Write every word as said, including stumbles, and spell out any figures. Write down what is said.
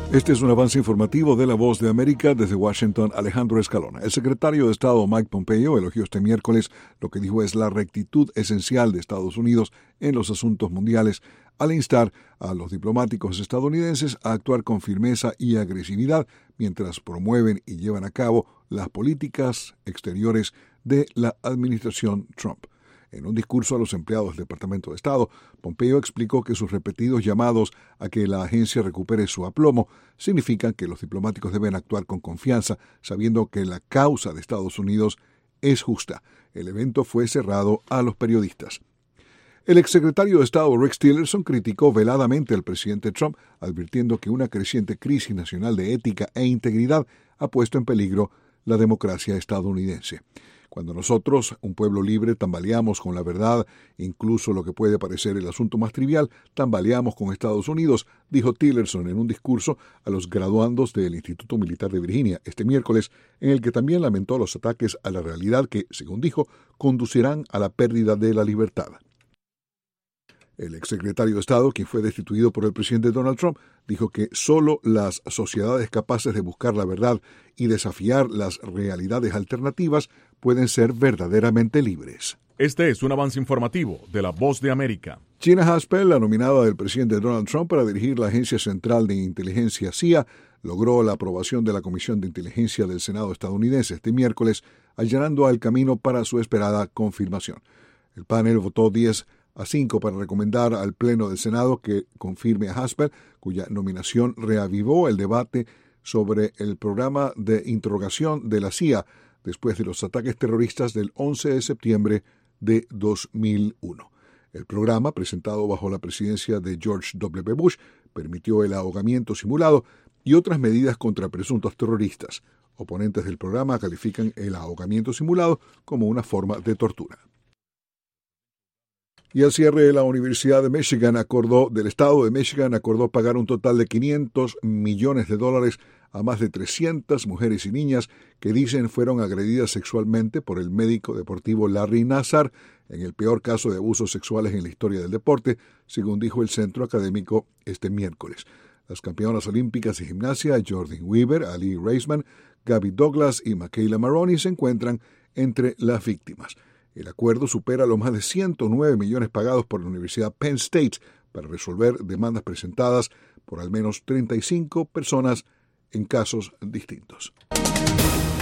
Este es un avance informativo de La Voz de América. Desde Washington, Alejandro Escalona. El secretario de Estado Mike Pompeo elogió este miércoles lo que dijo es la rectitud esencial de Estados Unidos en los asuntos mundiales, al instar a los diplomáticos estadounidenses a actuar con firmeza y agresividad mientras promueven y llevan a cabo las políticas exteriores de la administración Trump. En un discurso a los empleados del Departamento de Estado, Pompeo explicó que sus repetidos llamados a que la agencia recupere su aplomo significan que los diplomáticos deben actuar con confianza, sabiendo que la causa de Estados Unidos es justa. El evento fue cerrado a los periodistas. El exsecretario de Estado Rex Tillerson criticó veladamente al presidente Trump, advirtiendo que una creciente crisis nacional de ética e integridad ha puesto en peligro la democracia estadounidense. Cuando nosotros, un pueblo libre, tambaleamos con la verdad, incluso lo que puede parecer el asunto más trivial, tambaleamos con Estados Unidos, dijo Tillerson en un discurso a los graduandos del Instituto Militar de Virginia este miércoles, en el que también lamentó los ataques a la realidad que, según dijo, conducirán a la pérdida de la libertad. El exsecretario de Estado, quien fue destituido por el presidente Donald Trump, dijo que solo las sociedades capaces de buscar la verdad y desafiar las realidades alternativas pueden ser verdaderamente libres. Este es un avance informativo de La Voz de América. Gina Haspel, la nominada del presidente Donald Trump para dirigir la Agencia Central de Inteligencia C I A, logró la aprobación de la Comisión de Inteligencia del Senado estadounidense este miércoles, allanando el camino para su esperada confirmación. El panel votó diez a cinco para recomendar al Pleno del Senado que confirme a Haspel, cuya nominación reavivó el debate sobre el programa de interrogación de la C I A después de los ataques terroristas del once de septiembre de dos mil uno. El programa, presentado bajo la presidencia de George W. Bush, permitió el ahogamiento simulado y otras medidas contra presuntos terroristas. Oponentes del programa califican el ahogamiento simulado como una forma de tortura. Y al cierre, la Universidad de Michigan acordó, del Estado de Michigan acordó pagar un total de quinientos millones de dólares a más de trescientas mujeres y niñas que dicen fueron agredidas sexualmente por el médico deportivo Larry Nassar en el peor caso de abusos sexuales en la historia del deporte, según dijo el centro académico este miércoles. Las campeonas olímpicas de gimnasia Jordan Weaver, Ali Raisman, Gabby Douglas y Michaela Maroney se encuentran entre las víctimas. El acuerdo supera los más de ciento nueve millones pagados por la Universidad Penn State para resolver demandas presentadas por al menos treinta y cinco personas en casos distintos.